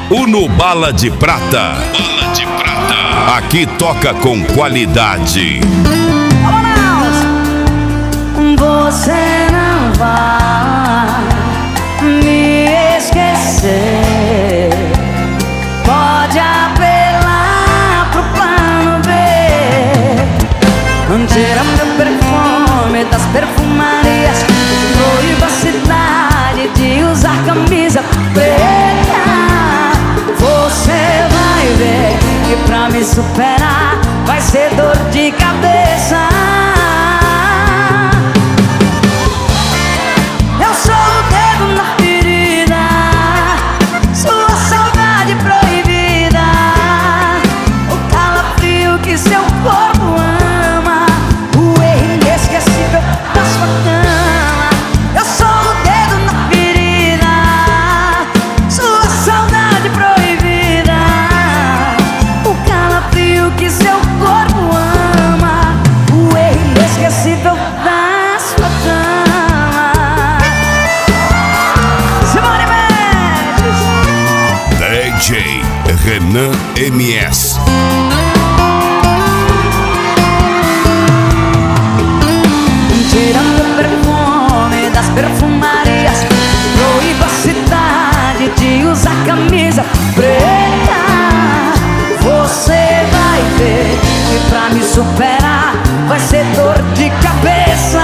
Uno Bala de Prata. Bala de Prata. Aqui toca com qualidade. Você não vai me esquecer. Pode apelar pro plano B. Tira meu perfume das perfumarias. Proíba a cidade de usar camisa preta. Você vai ver que pra me superar vai ser dor de cabeça. Eu sou o dedo na ferida, sua saudade proibida, o calafrio que seu corpo ama, o erro inesquecível da sua cama. Eu sou o dedo na ferida, sua saudade proibida, o calafrio que seu corpo ama, o erro inesquecível da sua cama. DJ Renan MS. Tirando o perfume das perfumarias, proíba a cidade de usar camisa preta. Você vai ver que pra me superar vai ser dor de cabeça.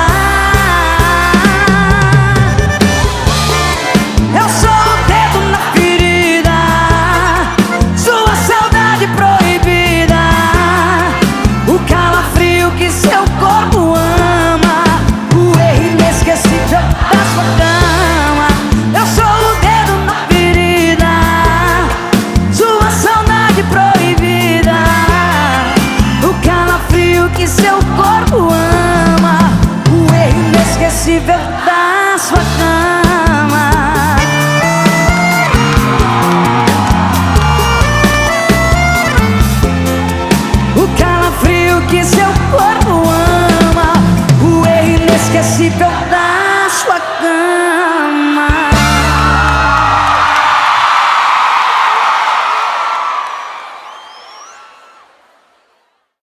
Eu sou o dedo na ferida, sua saudade proibida, o calafrio que seu corpo ama, o erro inesquecível da sua cama. Eu sou o dedo na ferida, sua saudade proibida, o calafrio que seu corpo ama, o erro inesquecível da sua cama. O calafrio que seu corpo ama, o erro inesquecível da